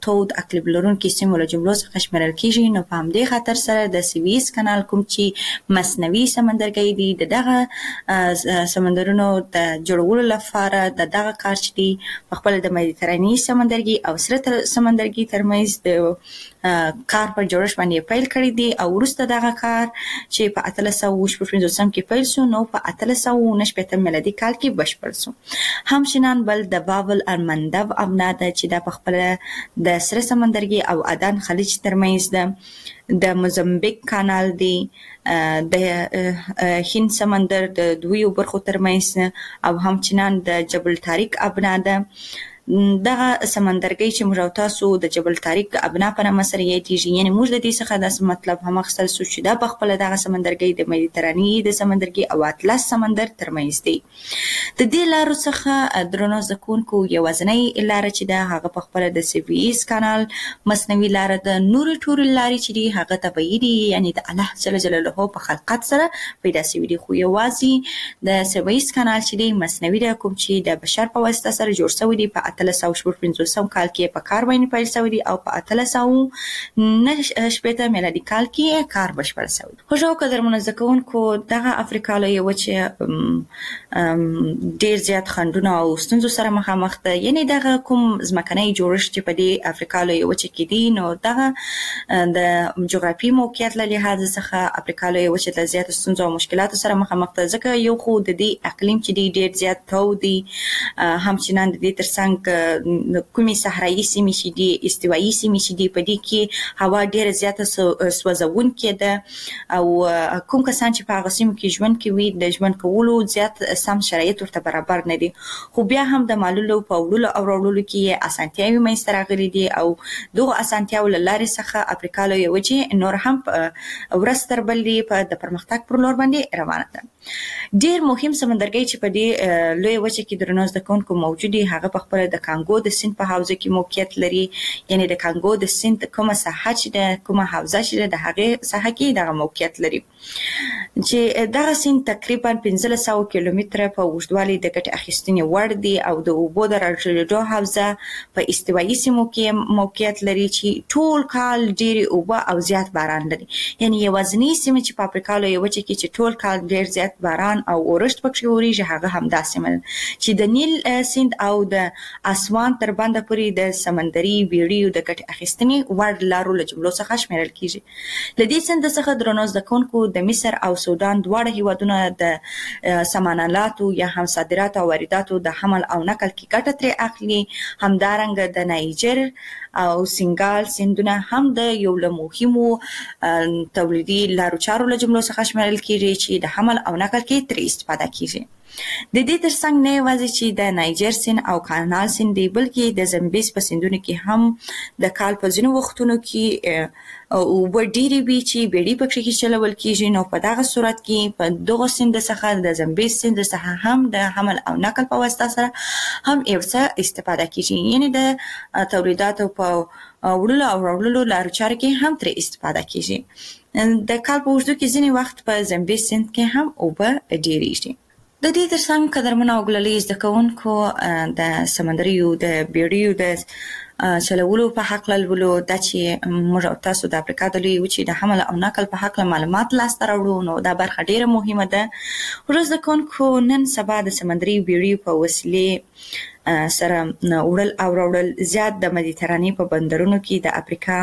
تود اقلیم لرونکي سیمو له جملو څخه شمیرل کیږي. نو په همدې خاطر سره د سویس کانال کوم چې مصنوعي سمندرګي دي د دغه سمندرونو د جوړولو لپاره د دغه کار چې دی په خپل د مدیترانې سمندرګي او سره سمندرګي ترمنځ د کار پر جوړښت باندې پیل کړی دی او وروسته دغه کار چې په 1855 کې پیل شو نو په 1899 میلادي کال کې بشپړ شو. همچنان بل د بابل المندب ابنا ده چې د خپل د سره سمندرګي او عدن خلیج ترمنځ د موزمبیک کانال دی د هند سمندر د دوی برخو ترمنځ او همچنان د جبل طارق ابنا ده. دغه سمندرګي چې موږ او تاسو د جبل طارق ابنا په نامه سره یادېږي، یعنی موږ د دې څخه داسې مطلب هم اخیستل شو چې دا په خپله دغه سمندرګي د مدیترانې د سمندرګي او اطلس سمندر ترمنځ دی. د دې لارو څخه درنو زده کوونکو یوازینۍ لاره چې ده هغه په خپله د سویس کانال مصنوعي لاره ده. نورې ټولې لارې چې دي هغه طبیعي دي، یعنی د الله جل جلاله په خلقت سره پیدا شوي دي، خو یوازې د سویس کانال چې دی مصنوعي ده، کوم چې د بشر په واسطه سره جوړ شوی دی. په 1855 کال کې په کار باندې پیل شوی دی او په 1899 میلادي کال کې کار بشپړ شوی دی. خو قدرمنو زده کوونکو دغه افریقا لویه وچه ډیر زیات خنډونه او ستونزو سره مخامخ ده. یعنی دغه کوم ځمکنی جوړښت چې په دې افریقا لویه وچه کې دی نو دغه د جغرافي موقعیت له لحاظ څخه افریقا لویه وچه د زیات ستونزو او مشکلاتو سره مخامخ ده، ځکه یو خو د دې اقلیم چې دی ډیر زیات تود دی، همچنان د دې ترڅنګ کومې صحرایي سیمې چې دي استوایي سیمې چې دي په دې کې هوا ډیره زیاته سوځونکې ده او کوم کسان چې په هغه سیمو کې ژوند کوي د ژوند کولو زیات سم شرایط ورته برابر نه دي. خو بیا هم د مالولو په وړلو او راوړلو کې اسانتیاوې منځته راغلي دي او دغه اسانتیاوو له لارې څخه افریقا لویه وچه نور هم ورځ تر بلې په د پرمختګ پر لور باندې روانه ده. ډیر مهم سمندرګي چې په دې لویه وچه کې درنو زده کوونکو موجود دي هغه په خپله د کانګو د سیند په حوزه کې موقعیت لري. یعنی د کانګو د سیند کومه ساحه چې ده کومه حوزه چې ده د هغې ساحه کې دغه موقعیت لري چې دغه سیند تقریبا 1500 کیلومتره په اوږدوالي د ګټې اخیستنې وړ دی او د اوبو د راټولېدو حوزه په استوایي سیمو کې موقعیت لري چې ټول کال ډېرې اوبه او زیات باران لري. یعنی یوازینۍ سیمه چې په افریقا لویه وچه کې چې ټول کال ډېر زیات باران او اورښت پکې اورېږي هغه همدا سیمه ده چې د نیل سیند او د اسوان تر بنده پورې د سمندري بیړیو د ګټې اخیستنې وړ لارو له جملو څخه شمیرل کیږي. له دې سیند څخه درنو زده کوونکو د مصر او سودان دواړه هیوادونه د سمنالاتو یا هم صادراتو او وارداتو د حمل او نقل کې ګټه ترې اخلي. همدارنګه د نایجر او سنگال سیندونه هم د یو له مهمو تولیدي لارو چارو له جملو څخه شمیرل کیږي چې د حمل او نقل کې ترې استفاده کیږي. د دې ترڅنګ نه یوازې چې د نایجر سیند او کانال سیند دی بلکې د زمبیز په سیندونو کې هم د کال په ځینو وختونو کې اوبه ډېرې وي چې بیړۍ پکې کې چلول کیږي. نو په دغه صورت کې په دغه سیند څخه د زمبیز سیند څخه هم د حمل او نقل په واسطه سره هم یو څه استفاده کیږي. یعنی د تولیداتو په وړلو او راوړلو لارو چارو کې هم ترې استفاده کیږي. د کال په اوږدو کې ځینې وخت په زمبیز سیند کې هم اوبه ډېرېږي. د دې ترڅنګ قدرمنو او ګلالي زده کوونکو د سمندریو د بیړیو د چلولو په هکله لولو دا چې موږ او تاسو د افریقا د لویې وچې د حمل او نقل په هکله معلومات لاسته راوړو نو دا برخه ډیره مهمه ده. ورځ زده کوونکو نن سبا د سمندري بیړیو په وسیلې سره وړل او راوړل زیات د مدیترانې په بندرونو کې د افریقا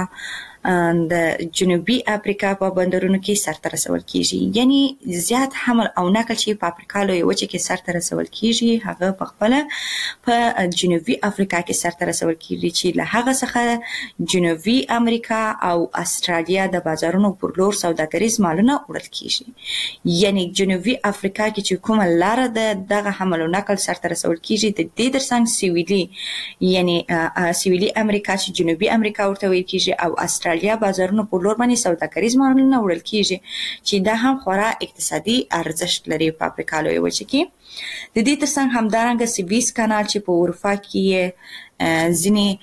د جنوبي افریقا په بندرونو کې سرته رسول کیږي. یعنی زیات حمل او نقل چې په افریقا لویه وچه کې سرته رسول کیږي هغه په خپله په جنوبي افریقا کې سرته رسول کیږي چې له هغه څخه جنوبي امریکا او استرالیا د بازارونو پر لور سوداګریز مالونه وړل کیږي. یعنی جنوبي افریقا کې چې کومه لاره ده دغه حمل او نقل سرته رسول کیږي. د دې ترڅنګ سویلي یعنی سویلي امریکا چې جنوبي امریکا ورته ویل کیږي او استرالیا بازارونو په لور باندې سوداګریز مالونه وړل کیږي چې دا هم خورا اقتصادي ارزښت لري په افریقا لویه وچه کې. د دې ترڅنګ همدارنګه سویس کانال چې په اروپا کې ځینې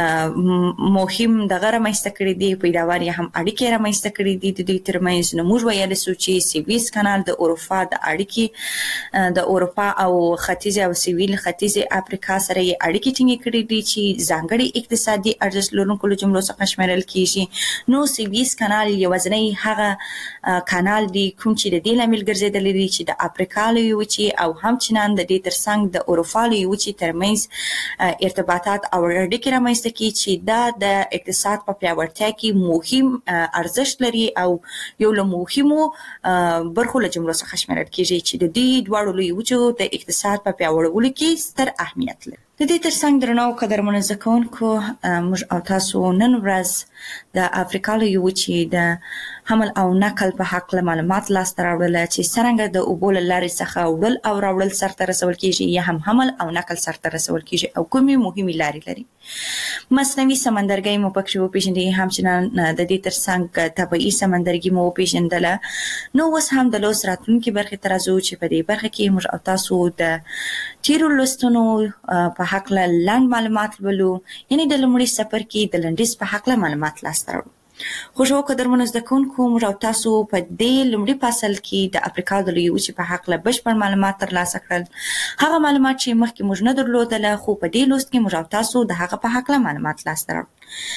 مهم دغه رامنځته کړي دي، پیداوار یې هم اړیکې رامنځته کړي دي د دوی ترمنځ. نو موږ ویلی سو چې سویس کانال د اروپا د اړیکې د اروپا او ختیځې او سویل ختیځې افریقا سره یې اړیکې ټینګې کړي دي چې ځانګړي اقتصادي ارزښت لرونکو له جملو څخه شمیرل کیږي. نو سویس کانال یوازینی هغه کانال دی کوم چې د دې لامل ګرځېدلی دی چې د افریقا لویې وچې او همچنان د دې ترڅنګ د اروپا لویې وچې ترمنځ ارتباطات او اړیکې رامنځته کړي چې دا د اقتصاد په پیاوړتیا کې مهم ارزښت لري او یو له مهمو برخو له جملو څخه شمیرل کیږي چې د دې دواړو لویو وچو د اقتصاد په پیاوړولو کې ستر اهمیت لري. د دې ترڅنګ درنو قدرمنو زده کوونکو، موږ او تاسو نن ورځ د افریقا لویې وچې د حمل او نقل په هکله معلومات لاسته راوړل چې څرنګه د اوبو له لارې څخه وړل او راوړل سرته رسول کیږي یا هم حمل او نقل سرته رسول کیږي او کومې مهمې لارې لري. مصنوعي سمندرګي مو پکې وپېژندې، همچنان د دې ترڅنګ طبیعي سمندرګي مو وپېژندله. نو اوس هم د لوست راتلونکي برخې ته راځو چې په دې برخه کې موږ او تاسو د تیرو لوستونو په هکله لنډ معلومات ولولو، یعنې د لومړي څپرکي د لنډیز په هکله معلومات لاسته راوړو. خوشو قدرمنو زده کوونکو، موږ او تاسو په دې لومړي فصل کې د افریقا د لویې وچې په هکله بشپړ معلومات ترلاسه کړل. هغه معلومات چې مخکې موږ نه درلودله، خو په دې لوست کې موږ او تاسو د هغه په هکله معلومات لاسته راوړو.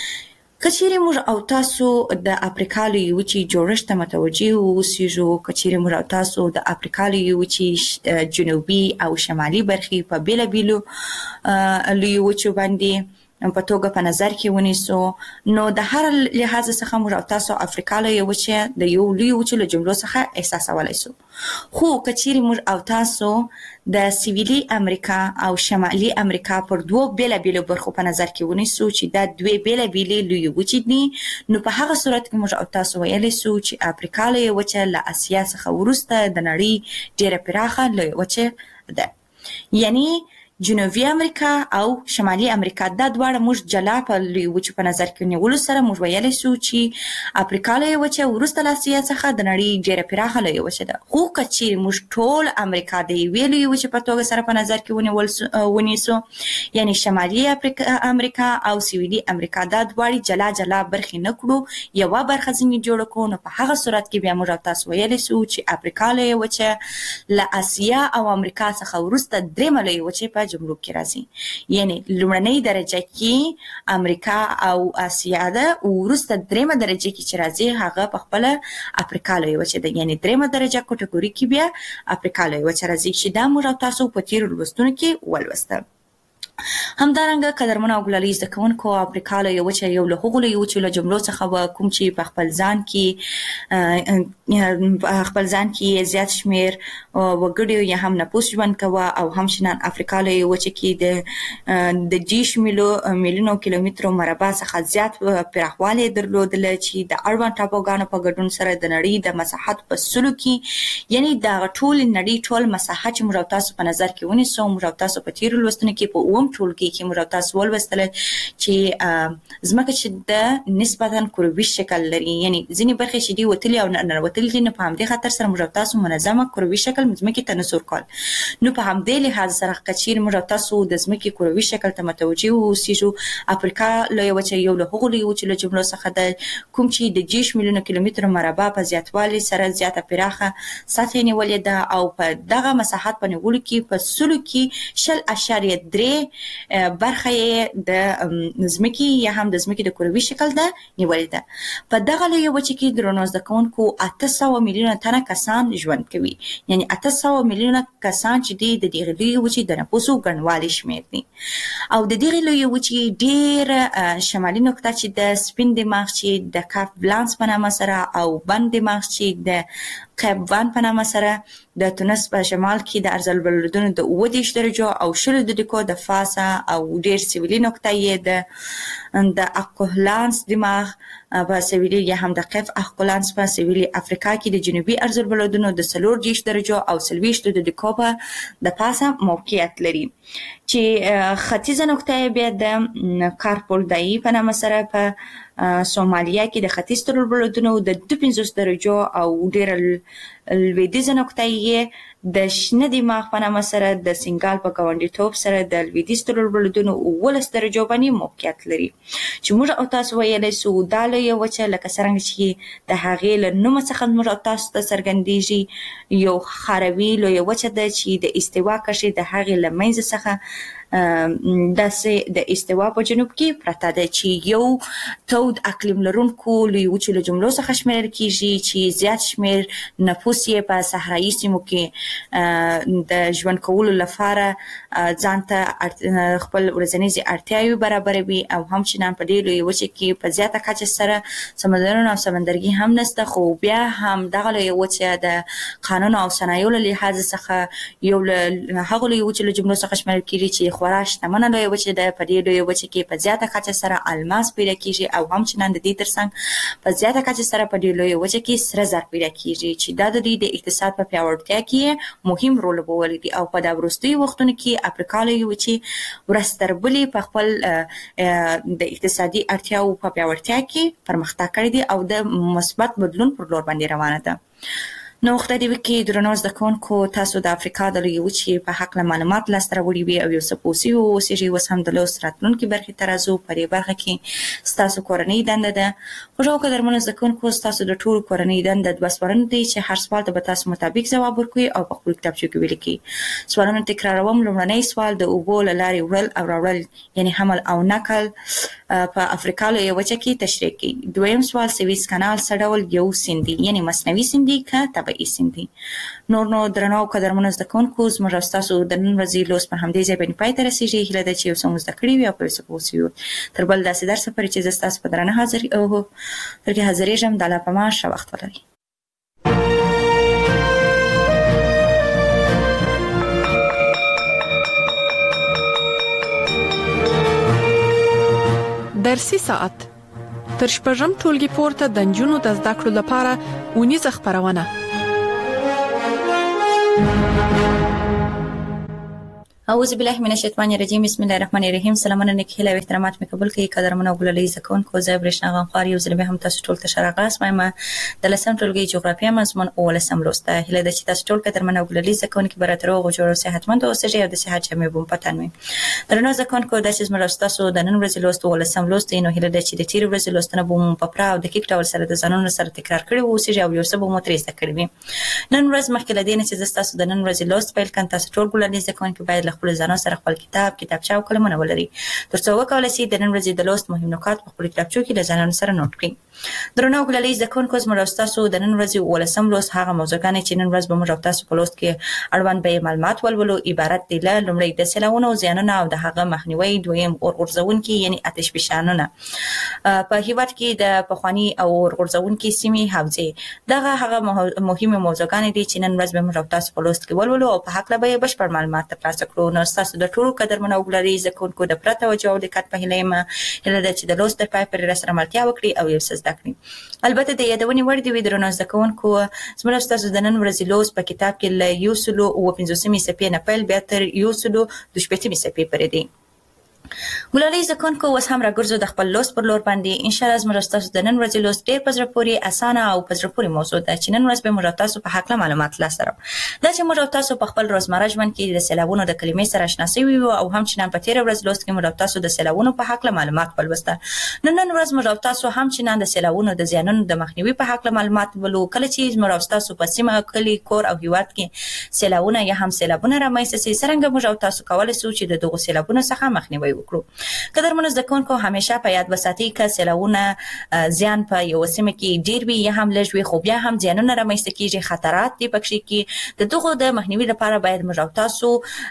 که چیرې موږ او تاسو د افریقا لویې وچې جوړښت ته متوجه واوسیږو، که چیرې موږ او تاسو د افریقا لویې وچې جنوبي او شمالي برخې په بېلابېلو لویې وچو باندې په توګه په نظر کې ونیسو، نو د هر لحاظ څخه موږ او تاسو افریقا لویې وچې د یو لویې وچې له جملو څخه احساسولی سو. خو که چیرې موږ او تاسو د سویلي امریکا او شمالي امریکا پر دوو بېلابېلو برخو په نظر کې ونیسو چې دا دوې بېلابېلې لویې وچې دي، نو په هغه صورت کې موږ او تاسو ویلی سو چې افریقا لویې وچه له اسیا څخه وروسته د نړۍ ډېره پراخه لویې وچه ده. یعنی جنوبي امریکا او شمالي امریکا دا دواړه موږ جلا په لویې وچو په نظر کې نیولو سره موږ ویلی سو چې افریقا لویې وچه وروسته له اسیا څخه د نړۍ ډېره پراخه لویې وچه ده. خو که چیرې موږ ټول امریکا د یوې لویې وچې په توګه سره په نظر کې ونیسو، یعنی شمالي امریکا او سویلي امریکا دا دواړې جلا جلا برخې نه کړو، یوه برخه ځینې جوړه کړو، نو په هغه صورت کې بیا موږ او تاسو ویلی سو چې افریقا لویې وچه له اسیا او امریکا څخه وروسته درېیمه لویې وچې په جملو کې راځي. یعنی لومړنۍ درجه کې امریکا او اسیا ده، وروسته درېیمه درجه کې چې راځي هغه په خپله افریقا لویې وچه ده. یعنی درېیمه درجه کټګوري کې بیا افریقا لویې وچه راځي چې دا موږ او تاسو په تیرو لوستونو کې ولوسته. همدارنګه قدرمنو او ګلالي زده کوونکو، افریقا لویې وچه یو له هغو لویو وچو له جملو څخه وه کوم چې په خپل ځان کې زیات شمېر وګړي یا هم نفوس ژوند کوه، او همچنان افریقا لویې وچه کې د 10 میلیونو کیلومترو مربع څخه زیات پراخوالی درلودله چې د اړوند ټاپوګانو په ګډون سره د نړۍ د مساحت په سلو کې، یعنی د ټول نړۍ ټول مساحت چې موږ او تاسو په نظر کې ونیسو، موږ او تاسو په تیرو لوستونو کې په اووم ټولګي کې موږ او تاسو ولوستله چې ځمکه چې د نسبتا کروي شکل لري، یعنی ځینې برخې چې دي وتلي او ننوتلي دي، نو په همدې خاطر سره موږ او تاسو منظمه کروي شکل ځمکې ته نسور کول. نو په همدې لحاظ سره که چیرې موږ او تاسو د ځمکې کروي شکل ته متوجه واوسیږو، افریقا لویه وچه یو له هغو لویو وچو له جملو څخه ده کوم چې د 10 میلیونو کیلومترو مربع په زیاتوالي سره زیاته پراخه سطحه نیولې ده، او په دغه مساحت په نیولو کې په سلو کې 0.3 برخه د ځمکې یا هم د ځمکې د کروي شکل ده نیولې ده. په دغه لویه وچه کې درنو زده کوونکو 800 میلیونه تنه کسان ژوند کوي، یعنی 800 میلیونه کسان چې دي د دغه لویه وچې د نفوسو ګڼوالی شمېر دي. او د دغه لویه وچې ډېر شمالي نقطه چې د سپین دماغ چې د کاپ بلانس په نامه سره، او بند دماغ چې د قیب وان په نامه سره د تونس په شمال کې د ارض البلدونو د 30 درجو او 20 دقیقو د فاصله، او ډېر سویلي نقطه یې د اقولانس دماغ په سویلي یا هم د قیف اقولانس په سویلي افریقا کې د جنوبي ارض البلدونو د 40 درجو او 20 دقیقو په د پاسه موقعیت لري، چې ختیځه نقطه یې بیا د کارپول دایي په نامه سره په سومالیا کې د ختیځ تربلدونو د 50 درجو او ډېر لویدیځه نقطه یې د شنه دماغ په نامه سره د سنګال په ګاونډیتوب سره د لویدیځ تربلدونو 19 درجو باندې موقعیت لري چې موږ او تاسو ویلی سو دا لویه وچه لکه څرنګه چې د هغې له نومه څخه موږ او تاسو ته څرګندیږي یو خاروي لویه وچه ده چې د استوا کرښې د هغې له منځه څخه داسې د استوا په جنوب کې پرته ده چې یو تود اقلیم لرونکو لویو وچو له جملو څخه شمیرل کیږي چې زیات شمیر نفوس یې په صحرایي سیمو کې د ژوند کولو لپاره ځان ته خپل ورځنیزې اړتیاوې برابروي او همچنان په دې لویې وچې کې په زیاته کچه سره سمندرونه او سمندرګي هم نشته خو بیا هم دغه لویه وچه د قانون او صنایعو له لحاظ څخه یو له هغو لویو وچو له جملو څخه شمیرل کیږي چې خورا شتمنه لویه وچه ده په دې لویه وچه کې په زیاته کچه سره الماس پیدا کیږي او همچنان د دې ترڅنګ په زیاته کچه سره په دې لویه وچه کې سره زر پیدا کیږي چې دا د دې د اقتصاد په پیاوړتیا کې مهم رول لوبولی او په دا وروستیو وختونو کې افریقا لویه وچې ورځ تر بلې په خپل د اقتصادي اړتیاو په پیاوړتیا کې پرمختګ کړی دی او د مثبت بدلون پر لور باندې روانه ده نو خدای دې وکړي درنو زده کوونکو تاسو د افریقا د لویې وچې په هکله معلومات لاسته راوړي وي او یو څه پوه اوسېږئ اوس هم د لوست راتلونکي برخې ته راځو په دې برخه کې ستاسو کورنۍ دنده ده خوږو قدرمنو زده کوونکو ستاسو د ټولو کورنۍ دنده 2 سوالونه دي چې هر سوال ته به تاسو مطابق ځواب ورکوئ او په خپل کتابچو کې ولیکئ سوالونه تکراروم لومړنی سوال د اوبو له لارې وړل او راوړل یعنی حمل او نقل په افریقا لویه وچه کې تشریح کړئ دویم سوال سویس کانال څه ډول یو سیند دی یعنی مصنوعي سیند دی که طبیعي سیند دی نور درنو قدرمنو زده کوونکو زموږ او ستاسو د نن ورځې لوست پر همدې ځای باندې پای ته رسېږي هیله ده چې یو څه مو زده کړي وي او په یو څه پوه سوي وي تر بل داسې درسه پورې چې زه ستاسو په درانه حاضرېږم د الله په امان ښه وخت ولرئ درسي ساعت تر شپږم ټولګي پورته د نجونو د زده کړو لپاره ونیزه خبرونه اعوذ بالله من الشیطان الرجیم بسم الله الرحمن الرحیم سلامونه نیک هیله او احترامات مې قبول کړئ قدرمنو ګلالي زکونکو زه برېښنا غنخوار یو ځل بیا هم تاسو ټول ته ښه راغلاست وایم د لسم ټولګي جغرافیه مضمون او لسم لوست هیله ده چې تاسو ټول قدرمنو ګلالي زکونکو به راته روغ او جوړ او صحتمند اوسئ او د صحت جامې بوم پتن وي درنو زکونکو د چې زموږ تاسو د نن ورځې لوست او لسم لوست نو هیله ده چې د تیر ورځې لوستنه بوم په پرا او دقیق ډول سره د ځانونو سره تکرار کړئ اوسئ او یو څه بوم ترې زده کړئ نن ورځ مخکې له دې چې تاسو د نن ورځې لوست پیل کړئ تاسو ټول ګلالي زکونکو باید له خپل ځانونو سره خپل کتابچه او قلمونه ولري ترڅو وکولای شي د نن ورځې د لوست مهم نکات په خپل کتابچو کې له ځانونو سره نوٹ کړئ درنو ګلالي زکونکو زموږ تاسو د نن ورځې ولسم لوست هغه موضوعګانې چې نن ورځ به موږ تاسو په لوست کې اړوند به معلومات ولولو عبارت دي له لومړی د سیلابونو زیانونه او د هغه مخنیوي دویم اورغورځونکي یعنی آتش فشانونه په هیواد کې د پخوانی او اورغورځونکي سیمې حوزې دغه هغه مهمه موضوعګانې دي چې نن ورځ به موږ تاسو په لوست کې ولولو او په حق له بشپړ معلومات ترلاسه کړو نو تاسو د ټولو قدرمنو ګلالي زکونکو د پرته توجه او دقت په هیله ده چې د لوست د پای پر سره ملتیا وکړي او یو څه زده کړي البته د یادونې وړ دی درنو زکونکو زموږ تاسو د نن ورځې لوست په کتاب کې له 150 صفحې نه پیل بیا تر 112 صفحې پورې دی ګلالي زکونکو اوس هم راګرځو د خپل لوست پر لور باندې ان شاء الله زموږ تاسو د نن ورځې لوست ډېر په زړه پورې اسانه او په زړه پورې موضوع ده چې نن ورځ به موږ تاسو په حق له معلومات لاسته راوړو دا چې موږ تاسو په خپل روزمره ژوند کې د سیلابونو د کلمې سره آشنا شوي وو او هم چې نن په تیر ورځ لوست کې موږ تاسو د سیلابونو په حق له معلومات ولوسته نن ورځ موږ تاسو هم چې نن د سیلابونو د زیانونو د مخنیوي په حق له معلومات ولو کله چې موږ تاسو په سیمه کلی کور او هیواد کې سیلابونه یا هم سیلابونه رامنځته شي څنګه موږ تاسو کولای شو چې د دغو سیلابونو څخه مخنیوي وکړو قدرمنو زکونکو همیشه په یاد وساتئ که سیلابونه زیان په یو سیمه کې ډیر وي یا هم لږ وي خو بیا هم زیانونه رامنځته کیږي خطرات دي پکې کې د دغو د مخنیوي لپاره باید موږ تاسو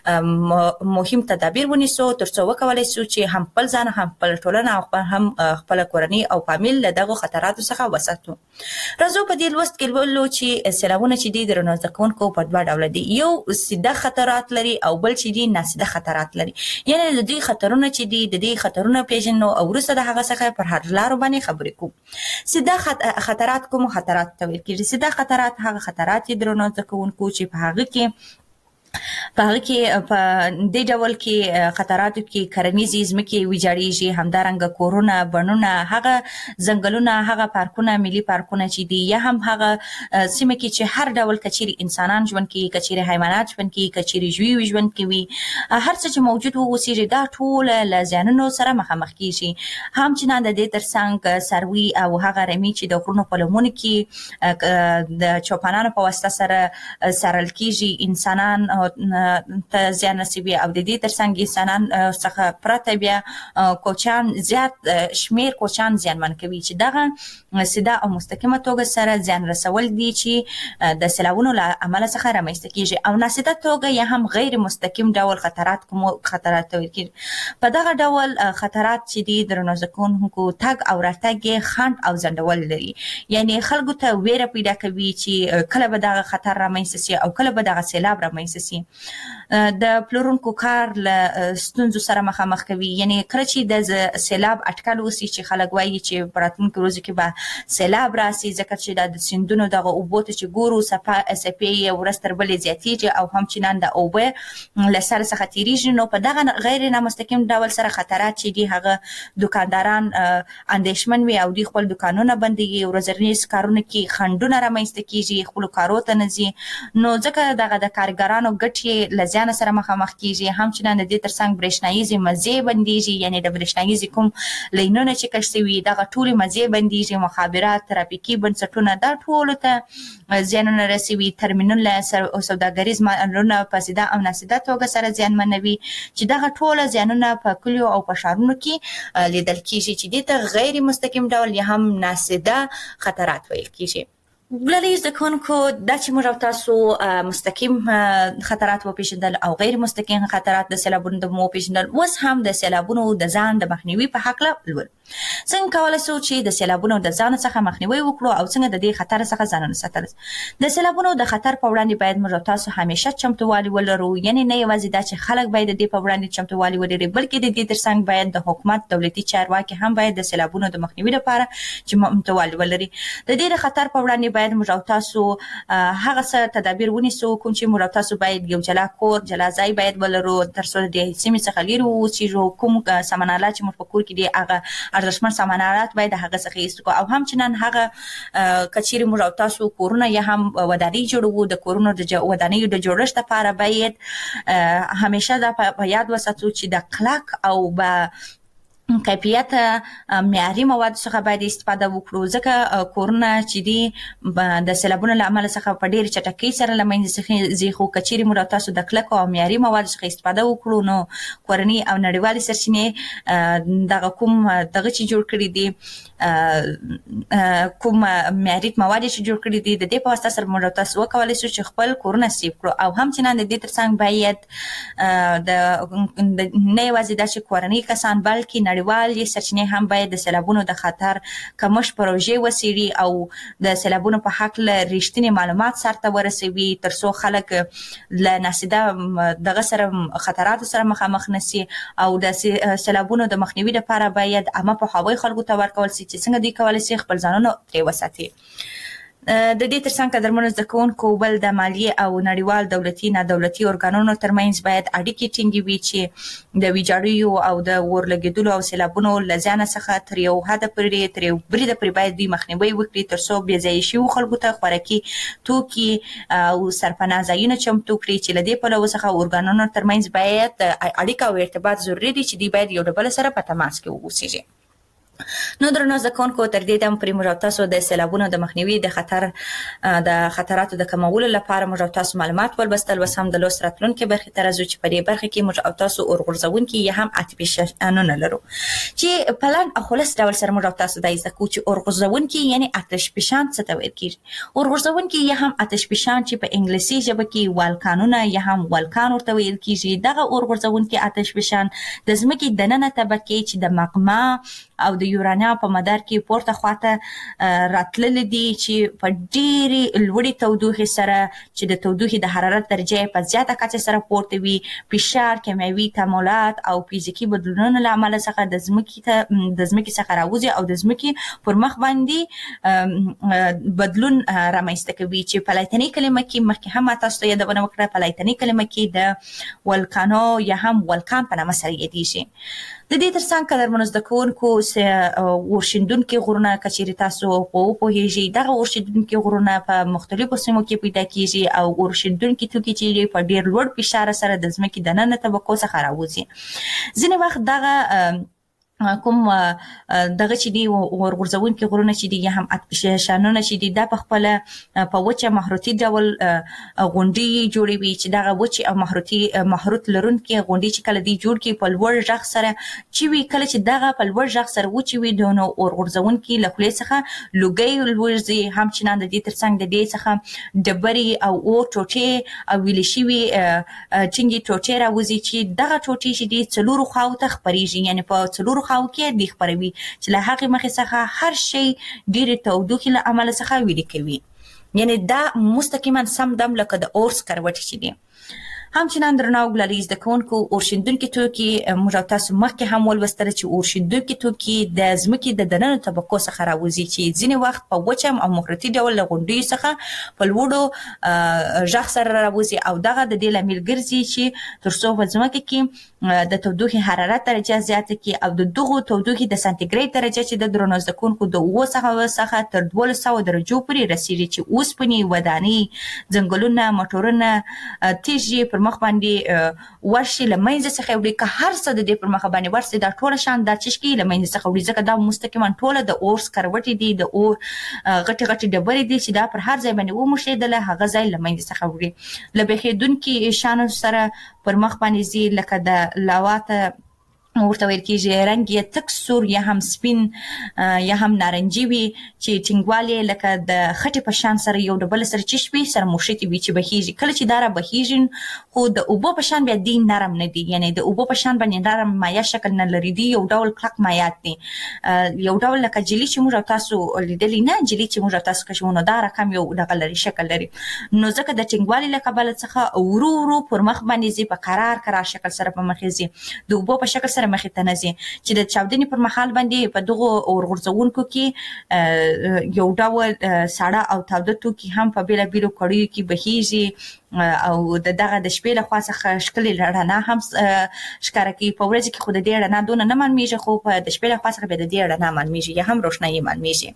مهم تدابیر ونیسو ترڅو وکولای شو چې هم خپل ځان هم خپل ټولنه او هم خپل کورنۍ او فامیل له دغو خطراتو څخه وساتو راځو په دې لوست کې ولولو چې سیلابونه چې دي درنو زکونکو په دوه ډول دي یو سیده خطرات لري او بل چې دي ناسیده خطرات لري یعنی د دې خطرونه چې دي د دې خطرونه پیژنو او وروسته د هغه څخه پر هر لارو باندې خبرې کوو سیده خطرات کوم خطرات ته ویل کېږي سیده خطرات هغه خطرات دي درنو زکونکو چې په هغه کې په هغه کې په دې ډول کې خطراتو کې کرنیزې ځمکې ویجاړېږي، همدارنګه کورونه، بڼونه، هغه ځنګلونه، هغه پارکونه، ملي پارکونه چې دي، یا هم هغه سیمه کې چې هر ډول کچېرې انسانان ژوند کوي، کچېرې حیوانات ژوند کوي، کچېرې ژوي ژوند کوي، هر څه چې موجود اوسېږي دا ټول له زیانونو سره مخامخ کېږي. همچنان د دې ترڅنګ څاروي او هغه رمې چې د غرونو په لمنو کې د چوپانانو په واسطه سره څارل کېږي، انسانان ته زیان رسوي، او د دې ترڅنګ انسانان څخه پرته بیا کوچیان، زیات شمیر کوچیان زیانمن کوي چې دغه سیده او مستقیمه توګه سره زیان رسول دي چې د سیلابونو له امله څخه رامنځته کېږي، او ناسیده توګه یا هم غیر مستقیم ډول خطرات کوم خطرات ویل کېږي. په دغه ډول خطرات چې دي درنو زده کوونکو تګ او راتګ یې خنډ او ځنډول لري، یعنی خلکو ته ویره پیدا کوي چې کله به دغه خطر رامنځته شي او کله به دغه سیلاب رامنځته شي. د پلورونکو کار له ستونزو سره مخامخ کوي، یعنی کله چې د سیلاب اټکل وسی چې خلک وایي چې په راتلونکو ورځو کې به سیلاب راسي، ځکه چې د سیندونو دغه اوبو ته چې ګورو څپې یې ورځ تر بلې زیاتېږي او همچنان د اوبه له سر څخه تېرېږي، نو په دغه غیر نامستقیم ډول سره خطرات چې دي هغه دوکانداران اندېښمن وي او دوی خپل دوکانونه بندوي، ورځنیز کارونه کې خنډونه رامنځته کېږي، خپلو کارو ته نه ځي، نو ځکه دغه د کارګرانو ګټې له زیان سره مخامخ کېږي. همچنان د دې ترڅنګ برېښنایي مزې بندېږي، یعنی د برېښنایي کوم لینونه چې کش شوي دغه ټولې مزې بندېږي، مخابرات، ترافیکي بنسټونه دا ټولو ته زیانونه رسوي، ترمینل او سوداګریز مالونه په سیده او ناسیده توګه سره زیانمنوي، چې دغه ټول زیانونه په کلیو او په ښارونو کې لیدل کېږي چې دې ته غیر مستقیم ډول یا هم ناسیده خطرات ویل کېږي. ګلالي زده کوونکو دا چې موږ او تاسو مستقیم خطرات وپېژندل او غیر مستقیم خطرات د سیلابونو د وپېژندل، اوس هم د سیلابونو د ځان د مخنیوي په هکله لولو. څنګه کولی شو چې د سیلابونو د ځان څخه مخنیوي وکړو او څنګه د دې خطر څخه ځانونه ساتل. د سیلابونو د خطر په وړاندې باید موږ او تاسو همیشه چمتووالی ولرو، یعنی نه یوازې دا چې خلک باید د دې په وړاندې چمتووالی ولري، بلکې د دې ترڅنګ باید د حکومت، دولتي چارواکي هم باید د سیلابونو د مخنیوي لپاره چمتووالی ولري. د دې خطر په وړاندې باید موږ او تاسو هغه څه تدابیر ونیسو کوم چې موږ او تاسو باید یو جلا کور، جلا ځای باید ولرو تر څو د سیمې څخه لرې واوسېږو. کوم سامانالات چې موږ په کور کې دي هغه ارزښتمن سامانالات باید هغه څخه ایستو، او همچنان هغه کچېرې موږ او تاسو کورونه یا هم ودانۍ جوړوو، د کورونو د ودانیو د جوړښت لپاره باید همیشه دا په یاد وساتو چې د کلک او به کیفیت معیاري مواد څخه باید استفاده وکړو، ځکه کورونه چې دي د سیلابونو له امله څخه په ډېرې چټکۍ سره له منځه ځي، خو که چېرې موږ او تاسو د کلکو او معیاري موادو څخه استفاده وکړو نو کورني او نړیوالې سرچینې دغه کوم دغه چې جوړ کړي دي، کوم معیاري مواد چې جوړ کړي دي، د دې په واسطه سره موږ او تاسو وکولی شو چې خپل کورونه سیف کړو. او همچنان د دې ترڅنګ باید نه یوازې دا چې کورني کسان بلکې نړیوالې سرچینې هم باید د سیلابونو د خطر کمښت پروژې وڅېړي او د سیلابونو په هکله رښتینې معلومات سرته ورسوي، تر څو خلک له ناسیده دغه سره خطراتو سره مخامخ نشي. او د سیلابونو د مخنیوي لپاره باید عامه پوهاوی خلکو ته ورکول شي چې څنګه دوی کولی شي خپل ځانونه ترې وساتي. د دې ترڅنګ قدرمنو زده کوونکو بل د مالیې او نړیوال دولتي نادولتي ارګانونو ترمنځ باید اړیکې ټینګې وي چې د ویجاړیو او د اورلګېدلو او سیلابونو له زیانه څخه تر یو حده پورې تر یو بریده پورې باید دوی مخنیوی وکړي، تر څو بې ځایه شویو خلکو ته خوراکي توکي او سرپناه ځایونه چمتو کړي، چې له دې پلوه څخه ارګانونو ترمنځ باید اړیکه او ارتباط ضروري دی چې دوی باید یو د بل سره په تماس کې واوسیږي. نو درنو زده کوونکو تر دې دم پورې موږ او تاسو د سیلابونو د مخنیوي د خطراتو د کمولو لپاره موږ او تاسو معلومات ولوستل، اوس هم د لوست راتلونکې برخې ته راځو چې په دې برخه کې موږ او تاسو اورغورځونکي یا هم عاطفي شانونه لرو چې په لنډ او خلاص ډول سره موږ او تاسو دا زده کوو چې اورغورځونکي یعنی آتش فشان څه ته ویل کېږي. اورغورځونکي یا هم آتش فشان چې په انګلیسي ژبه کې والکانونه یا هم والکان ورته ویل کېږي، دغه اورغورځونکي آتش فشان د ځمکې دننه طبقې چې د مغما او د یورانیا په مدار کې پورته خواته راتلل دي چې په ډېرې لوړې تودوخې سره چې د تودوخې د حرارت درجه په زیاته کچه سره پورته وي، فشار، کیمیاوي تعاملات او فزیکي بدلونونو له امله څخه د ځمکې څخه راوځي او د ځمکې پر مخ باندې بدلون رامنځته کوي چې په لاتیني کلمه کې مخکې هم تاسو ته یادونه وکړه، په لاتیني کلمه کې د ولکانو یا هم ولکان په نامه سره یادېږي. د دې ترڅنګ قدرمنو زده کوونکو ورشندونکي غرونه که چیرې تاسو وپوهیږئ، دغه ورشندونکي غرونه په مختلفو سیمو کې پیدا کیږي او ورشندونکي توکي چې په ډېر لوړ فشار سره د ځمکې دننه طبقو څخه راوځي. ځینې وخت دغه کوم دغه چې دی ورغورځونکي غرونه چې دي یا هم اتشانونه چې دي دا په خپل په وچه محروتي ډول غونډې جوړوي چې دغه وچه او محروت لرونکي غونډې چې کله دی جوړ کی په لوړ غږ سره چې وی کله چې دغه په لوړ غږ سره وچی وي نو ورغورځونکي له خولې څخه لوګي لوړځي، هم چې د دې ترڅنګ د دې څخه ډبري او ټوټې او ویل شوي چنګي ټوټې راوځي چې دغه ټوټې چې دي څلورو خواو ته خپريږي، یعنی په څلورو خواو کې دی خپروي چې له هغې مخې څخه هر شی ډېرې تودوخې له امله څخه ویلې کوي. یعنی دا مستقیما سم دم لکه د اور سکروټې چې دي. همچنان درناو ګلالي زده کوونکو، اورشیندونکي توکي موږ تاسو مخکې هم ولوستل چې اورشیندونکي توکي د ځمکې د دننه طبقو څخه راوځي چې ځینې وخت په وچه او محروتي ډول له غونډیو څخه په لوړو غږ سره راوځي او دغه د دې لامل ګرځي چې تر څو په ځمکه کې د تودوخې حرارت درجه زیاته کړي او د دغو تودوخې د سانتیګریډ درجه چې د درنو زده کوونکو د 9 څخه تر 1200 درجو پورې رسیږي چې اوسپنې، ودانۍ، ځنګلونه، موټرونه، تیږې پر مخ باندې ورشي له منځه څخه وړي که هر څه د دې پر مخ باندې ورسي دا ټوله شان دا چشکي له منځه څخه وړي ځکه دا مستقیما ټوله د اور سکروټې دي، د اور غټي غټي ډبرې دي چې دا پر هر ځای باندې وموښېدله هغه ځای له منځه څخه وړي. له بهېدونکي شانو سره پر مخ باندې ځي لکه د لاواته ورته ویل کېږي، رنګ یې تک سور یا هم سپین یا هم نارنجي وي چې ټینګوالی لکه د خټې په شان سره یو د بل سره چې وي سره موښتي وي چې بهیږي. کله چې دا را بهیږي خو د اوبو په شان بیا دی نرم نه دي، یعنی د اوبو په شان باندې نرم مایع شکل نه لري، دی یو ډول کلک مایعات دي، یو ډول لکه جلی چې موږ تاسو لیدلی نه، جلی چې موږ تاسو کښونه دا رقم یو دغه لري شکل لري. نو ځکه د ټینګوالي له کبله څخه ورو ورو پر مخ باندې ځي، په قرار شکل سره په مخ ځي، د اوبو په شکل سره مخې ته نه ځي چې د چاودنې پر مهال باندې په دغو ورغورځونکو کې یو ډول ساړه او تاوده توکي هم په بېلابېلو کړیو کې بهیږي او دغه د شپې له خوا څخه ښکلې رڼا هم ښکاره کوي. په ورځ کې خو د دې رڼا دونه نه معلومیږي خو په د شپې له خوا څخه بیا د دې رڼا معلومیږي یا هم روښنایي معلومیږي.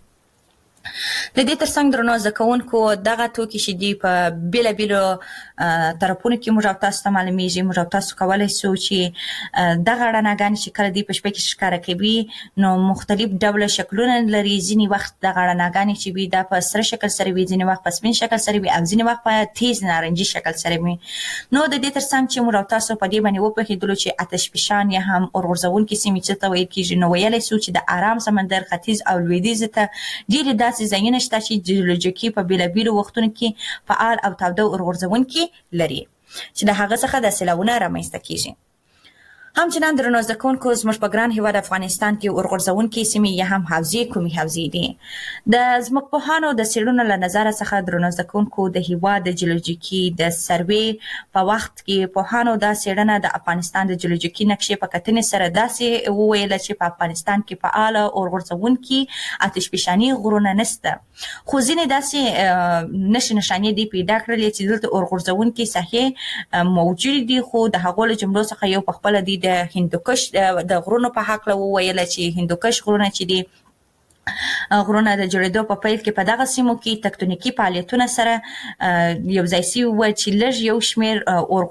د دې ترڅنګ درنو زده کوونکو دغه توکي چې دي په بېلابېلو طرفونو کې موږ تاسو ته معلومیږي، موږ تاسو کولی سو چې دغه رڼاګانې چې کله دوی په شپه کې ښکاره کوي نو مختلف ډوله شکلونه لري. ځینې وخت دغه رڼاګانې چې وي دا په سره شکل سره وي، ځینې وخت په سپین شکل سره وي او ځینې وخت په تیز نارنجي شکل سره وي. نو د دې ترڅنګ چې موږ تاسو په دې باندې وپوهېدلو چې آتشفشان یا هم اورغورځونکي سیمې څه ته ویل کېږي، نو ویلی سو چې د ارام سمندر ختیځ او لویدیځ ته ډېرې داسې ځایونه شته چې جیولوژیکي په بېلابېلو وختونو کې فعال او تاوده اورغورځونکي لري چې د هغه څخه د سیلاوونه رامنځته کېږي. همچنان درنو زده کوونکو زموږ په ګران هېواد افغانستان کې اورغورځونکي سیمې یا هم حوزې کومې حوزې دي؟ د ځمکپوهانو د څېړنو له نظره څخه درنو زده کوونکو د هېواد د جیولوژیکي د سروې په وخت کې پوهانو دا څېړنه د افغانستان د جیولوژیکي نقشې په کتنې سره داسې وویله چې په افغانستان کې فعاله اورغورځونکي آتشفشاني غرونه نشته، خو ځینې داسې نښې نښانې دي پیدا کړلې چې دلته اورغورځونکي ساحې موجود دي، خو د هغو له جملو څخه یو په خپله د هندوکش د غرونو په هکله وویله چې هندوکش غرونه چې دي غرونه د جوړېدو په پیل کې په دغه سیمو کې تکتونیکي فعالیتونه سره یو ځای سوي وو چې لږ یو شمېر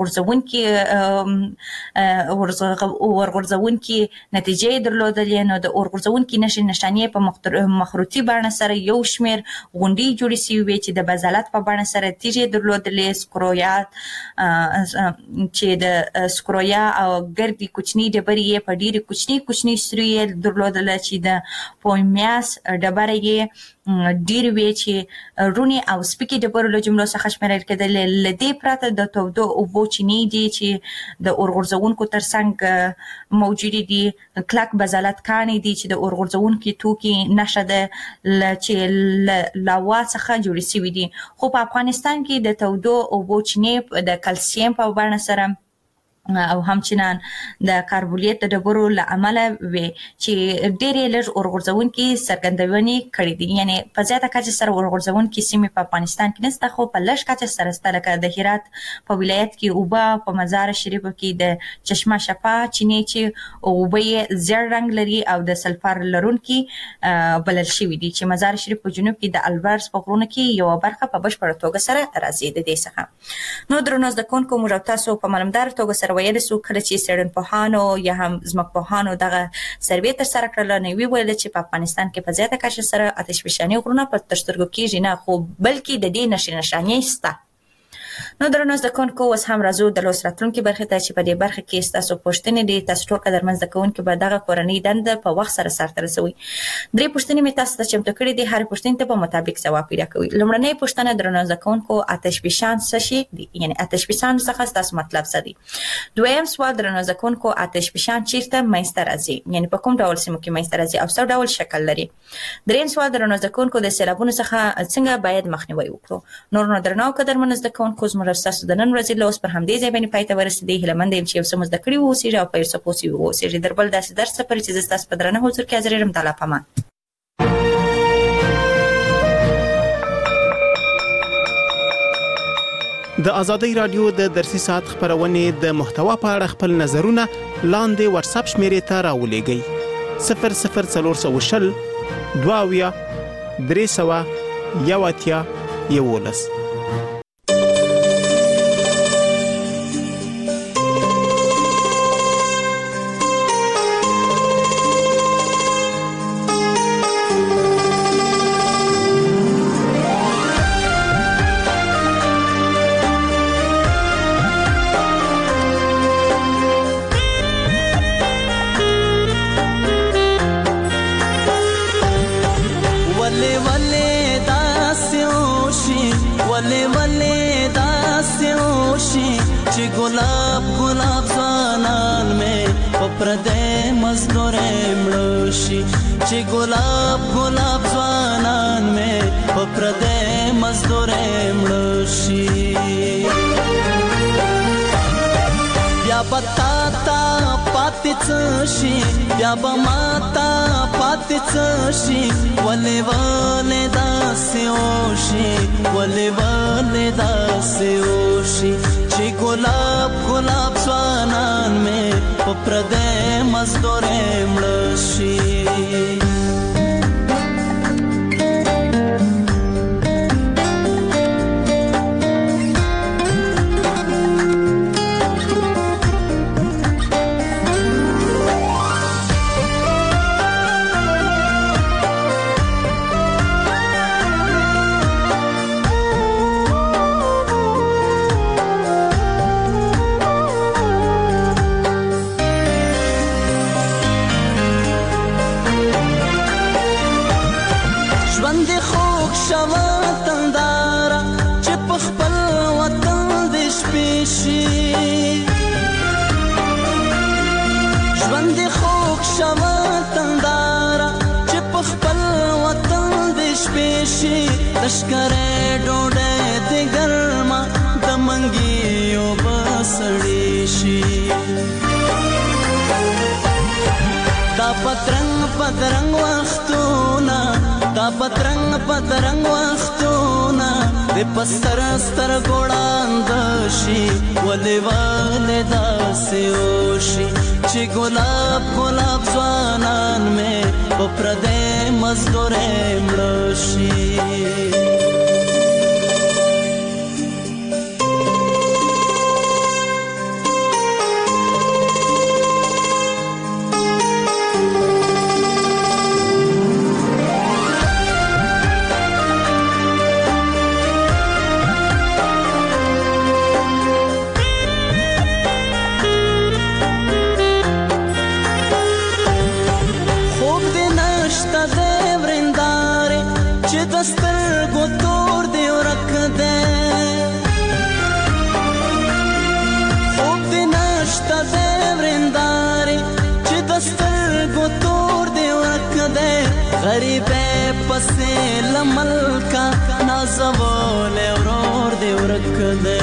اورغورځونکي نتیجې یې درلودلې. نو د اورغورځونکي نښې نښانې په مخروطي بڼه سره یو شمېر غونډې جوړې سوي وې چې د بازالت په بڼه سره تیږې یې درلودلې، سکرویات چې د سکرویا او ګردې کوچني ډبرې یې په ډېرې کوچني سوري یې درلودله چې د پویمیات ګیلاس ډبره یې ډیر وی چې رونی او سپیکي ډبرو له جملو څخه شمیرل کېدل. لدې پرته د تودو اوبو چینی دي چې د اورغورځونکو ترڅنګ موجود دي، کلک بزالت کانی دي چې د اورغورځونکو توکي نشه ده چې لاوا څخه جوړ شوی دي. خو په افغانستان کې د تودو اوبو چینی د کلسیم په بڼه سره او همچنان د کاربولیت د ډبرو له امله وي چې ډېرې لږ اورغورځونکي څرګندونې کړې دي. یعنی په زیاته کچه سره اورغورځونکي سیمې په افغانستان کې نشته، خو په لږ کچه سره شته، لکه د هرات په ولایت کې اوبه، په مزار شریف کې د چشمه شفا چینې چې اوبه یې زیړ رنګ لري او د سلفر لرونکي بلل شوي دي، چې مزار شریف په جنوب کې د البرز په غرونو کې یو برخه په بشپړه توګه سره راځي د دې څخه. نو درنو زده کوونکو، موږ تاسو په معلومدار توګه سره ویل سو کله چې څېړنپوهانو یا هم ځمکپوهانو دغه سروې ترسره کړله، نو ویل چې په افغانستان کې په زیاته کچه سره آتشفشاني غرونه په ترسترګو کېږي نه، خو بلکې د دې نښې شته. نو درنو زده کوونکو، اوس هم راځو د لوست راتلونکي برخې ته چې په دې برخه کې ستاسو پوښتنې دي. تاسو ټول قدرمن زده کوونکي به دغه کورنۍ دنده په وخت سره سرته رسوي. 3 پوښتنې مې تاسو ته چمتو کړې دي، هر پوښتنې ته په مطابق ځواب پیدا کوئ. لومړنۍ پوښتنه درنو زده کوونکو، آتشفشان څه شی دي؟ یعنی آتشفشان څخه تاسو مطلب څه دی؟ دویم سوال درنو زده کوونکو، آتشفشان چیرته منځته راځي؟ یعنی په کوم ډول سیمو کې منځته راځي او څه ډول شکل لري؟ دریم سوال درنو زده کوونکو، د سیلابونو څخه څنګه باید مخنیوي وکړو؟ نور درنو قدرمن زده کوونکو، زموږ تاسو د نن ورځې لوست پر همدې ځای باندې پای ته ورسېدی. هیله مند یم چې یو څه مو زده کړي واوسئ او په ارڅه پوه شوي واوسئ. در بل داسې درس لپاره چې زه ستاسو په درنه حضور کې حاضر یم. تعالی پامان. د ازادۍ رادیو د درسي ساعت خبرونې د محتوا په اړه خپل نظرونه لاندې واتساپ شمیرې ته راولېږئ: 00420 22 300 11. गुलाब गुलाब ज़वानान में पप्रदे मज़दूरे मृषि ची गुलाब गुलाब ज़वानान में पप्रदे मज़दूरे मृषि या बताता पातिचशी या बमाता पातिचशी वले वले दास्योशी वले वले दास्योशी ची गुलाब गुलाब ज़वानान में पप्रदे मज़दूरे मृषि लश्करे डोडे दे गर्मा दमंगियो बसड़ीशी ता पतरंग वख्तूना ता पतरंग वख्तूना दे पस्तर स्तर गोड़ांदशी वले वले दास्योशी ची गुलाब गुलाब ज़वानान में पप्रदे मज़दूरे मृषि دستر گو تور دی ورک دی خوب دی نشتا دی ورنداری چې دستر گو تور دی ورک دی غریب پسې لملکا نازول ورور دی ورک دی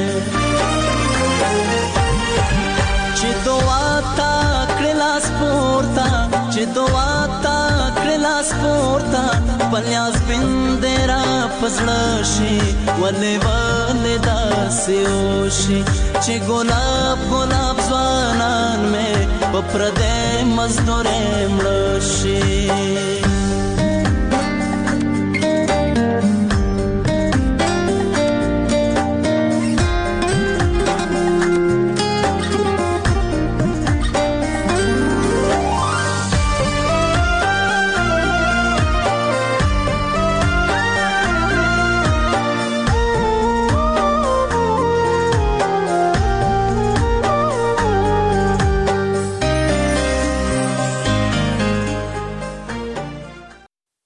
چې دعا تا کړه لاس پورتا چې دعا تا کړه لاس پورتا پلیاس بندرا پسړه شي ولې ولې داسې وشي چې ګلاب ګلاب ځوانان مې په پردې مزدورې مړ شي